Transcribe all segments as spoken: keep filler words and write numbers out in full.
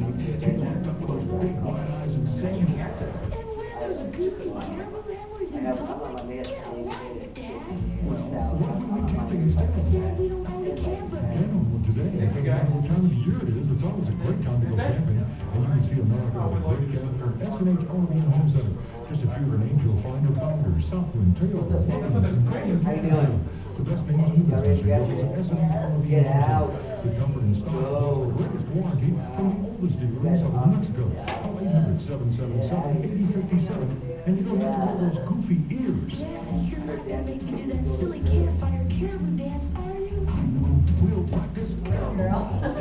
She looked up with those big wide eyes and said, You guess it. And where are those goofy caribou antlers in public? Get a life, Dad! well, what if we went camping instead? Dad, we don't own a camper. Can own one today. It doesn't matter what time of the year it is. It's always a great time to go camping. And you can see America at a great camp from S and H R V and Home Center. Just a few of the names you'll find are Pounder, Southwind, Toyota, Wilderness, and Golden Canyon. The best names in the business are yours at S and H R V and Home Center. The comfort and style plus the greatest warranty from the oldest dealer in Southern New Mexico. Call eight hundred, seven seven seven, eight oh five seven, and you don't have to wear those goofy ears. Dad, you're not gonna make me do that silly campfire caribou dance, are you? I know. We'll practice caribou.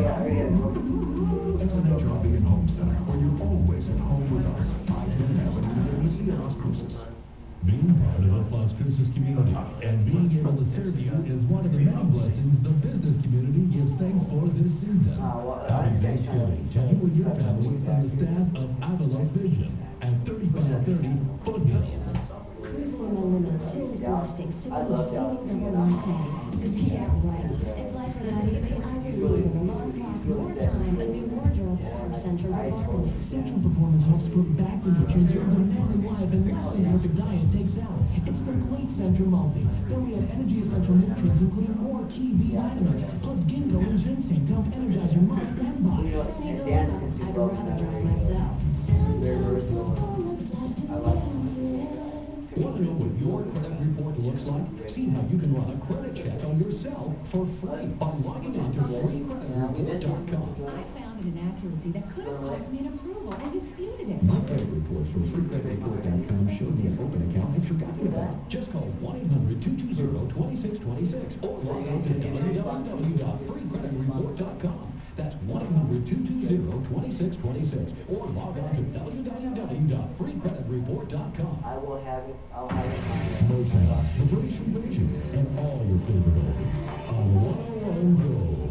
S and H R V and Home Center, where you're always at home with us. I ten Avenue in Mesilla, Las Cruces. Being part of this Las Cruces community and being able to serve you is one of the many blessings the business community gives thanks for this season. Happy Thanksgiving to you and your family from the staff of Avalos Vision at thirty-five thirty Foothills. Cruising in my limo, chilled plastic, sipping a steaming double latte. Yeah, right. If life were that easy, I would need a remote clock, more time, a new wardrobe, or Central Performance. Central Performance helps put back the nutrients your demanding life and less than perfect diet takes out. It's complete Central Multi. Then we have energy essential nutrients, including more key B vitamins, plus ginkgo and ginseng to help energize your mind and body. If I need a limo, I'd rather drive myself. Central Performance, life demanding. Want to know what your credit report looks like? See how you can run a credit check on yourself for free by logging on to free credit report dot com. I found an inaccuracy that could have cost me an approval and disputed it. My credit reports from free credit report dot com showed me an open account I'd forgotten about. Just call one eight hundred, two two zero, two six two six or log on to w w w dot free credit report dot com. That's one eight hundred, two two zero, two six two six or log on to w w w dot free credit report dot com. I will have it. I'll have it. Motown, the British Invasion, and all your favorite oldies on one oh one Gold.